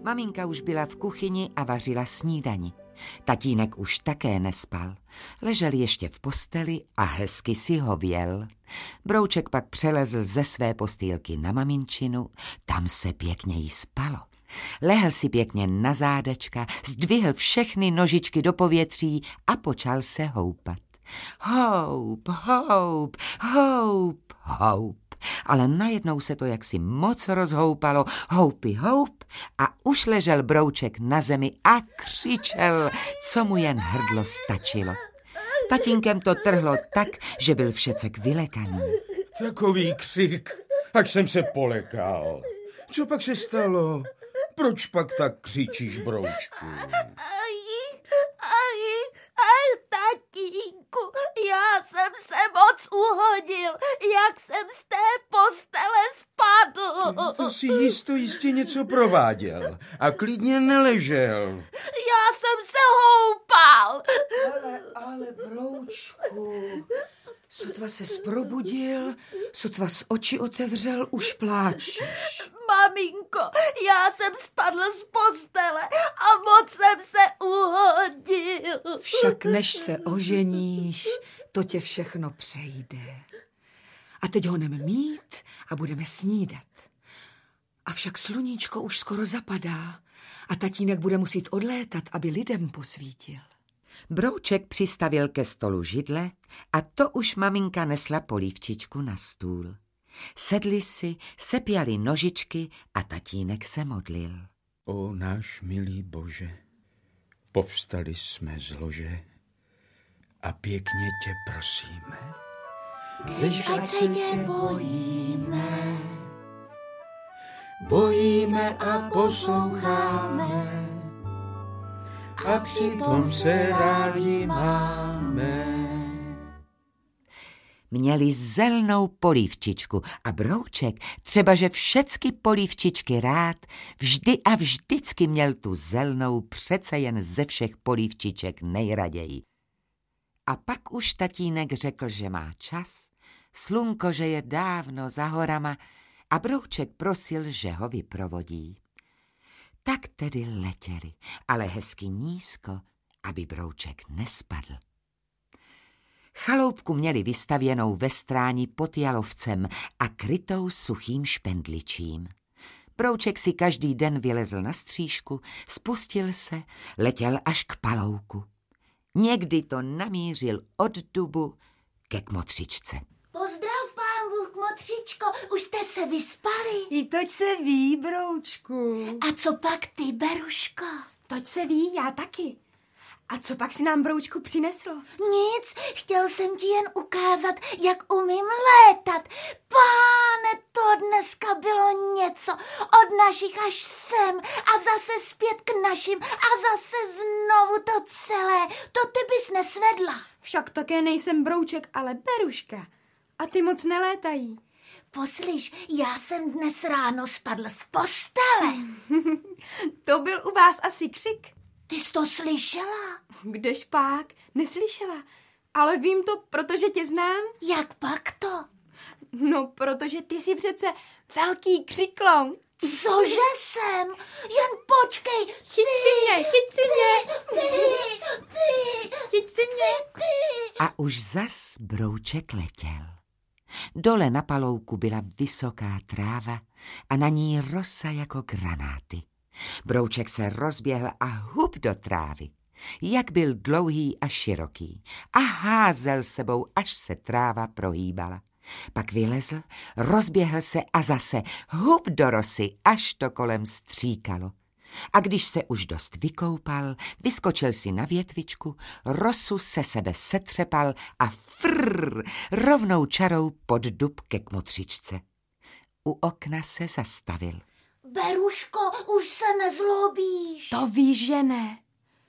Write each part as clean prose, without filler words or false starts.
Maminka už byla v kuchyni a vařila snídani. Tatínek už také nespal. Ležel ještě v posteli a hezky si hověl. Brouček pak přelezl ze své postýlky na maminčinu, tam se pěkně jí spalo. Lehl si pěkně na zádečka, zdvihl všechny nožičky do povětří a počal se houpat. Houp, houp, houp, houp. Ale najednou se to jaksi moc rozhoupalo, houpy houp, a už ležel Brouček na zemi a křičel, co mu jen hrdlo stačilo. Tatínkem to trhlo tak, že byl všecek vylekaný. Takový křik, až jsem se polekal. Co pak se stalo? Proč pak tak křičíš, Broučku? Tatínku, já jsem se moc uhodil, jak jsem z té postele spadl. To si jistě něco prováděl a klidně neležel. Já jsem se houpal. Ale Broučku, sotva ses probudil, sotva z oči otevřel, už pláčeš. Maminko, já jsem spadl z postele a moc jsem se uhodil. Však než se oženíš, to tě všechno přejde. A teď honem mít a budeme snídat. Avšak sluníčko už skoro zapadá a tatínek bude muset odlétat, aby lidem posvítil. Brouček přistavil ke stolu židle a to už maminka nesla polívčičku na stůl. Sedli si, sepjali nožičky a tatínek se modlil. O náš milý Bože, povstali jsme z lože a pěkně tě prosíme. Když ať se tě bojíme, Bojíme a posloucháme a přitom se rádi máme. Měli zelnou polívčičku a Brouček, třeba že všecky polívčičky rád, vždy a vždycky měl tu zelnou přece jen ze všech polívčiček nejraději. A pak už tatínek řekl, že má čas, slunko, že je dávno za horama, a Brouček prosil, že ho vyprovodí. Tak tedy letěli, ale hezky nízko, aby Brouček nespadl. Chaloupku měli vystavěnou ve stráni pod jalovcem a krytou suchým špendličím. Brouček si každý den vylezl na stříšku, spustil se, letěl až k palouku. Někdy to namířil od dubu ke kmotřičce. Pozdrav, pán Bůh, kmotřičko, už jste se vyspali? I toť se ví, Broučku. A co pak ty, Beruško? Toť se ví, já taky. A co pak si nám, Broučku, přineslo? Nic, chtěl jsem ti jen ukázat, jak umím létat. Páne, to dneska bylo něco. Od našich až sem a zase zpět k našim a zase znovu to celé. To ty bys nesvedla. Však také nejsem Brouček, ale Beruška. A ty moc nelétají. Poslyš, já jsem dnes ráno spadl z postele. To byl u vás asi křik. Ty jsi to slyšela? Kdežpak, neslyšela. Ale vím to, protože tě znám. Jak pak to? No, protože ty jsi přece velký křikloun. Cože jsem? Jen počkej. Chyť si mě, chyť si mě. Chyť si mě. A už zas Brouček letěl. Dole na palouku byla vysoká tráva a na ní rosa jako granáty. Brouček se rozběhl a hup do trávy. Jak byl dlouhý a široký a házel sebou, až se tráva prohýbala. Pak vylezl, rozběhl se a zase hup do rosy, až to kolem stříkalo. A když se už dost vykoupal, vyskočil si na větvičku, rosu se sebe setřepal a frrr, rovnou čarou pod dub ke kmotřičce. U okna se zastavil. Beruško, už se nezlobíš. To víš, že ne.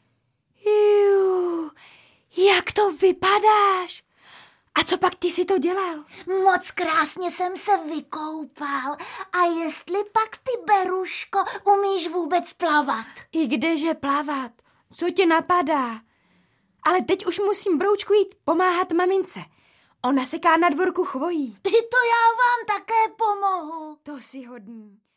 Jú, jak to vypadáš? A co pak ty si to dělal? Moc krásně jsem se vykoupal. A jestli pak ty, Beruško, umíš vůbec plavat? I kdeže plavat? Co tě napadá? Ale teď už musím, Broučku, jít pomáhat mamince. Ona seká na dvorku chvojí. To já vám také pomohu. To si hodný.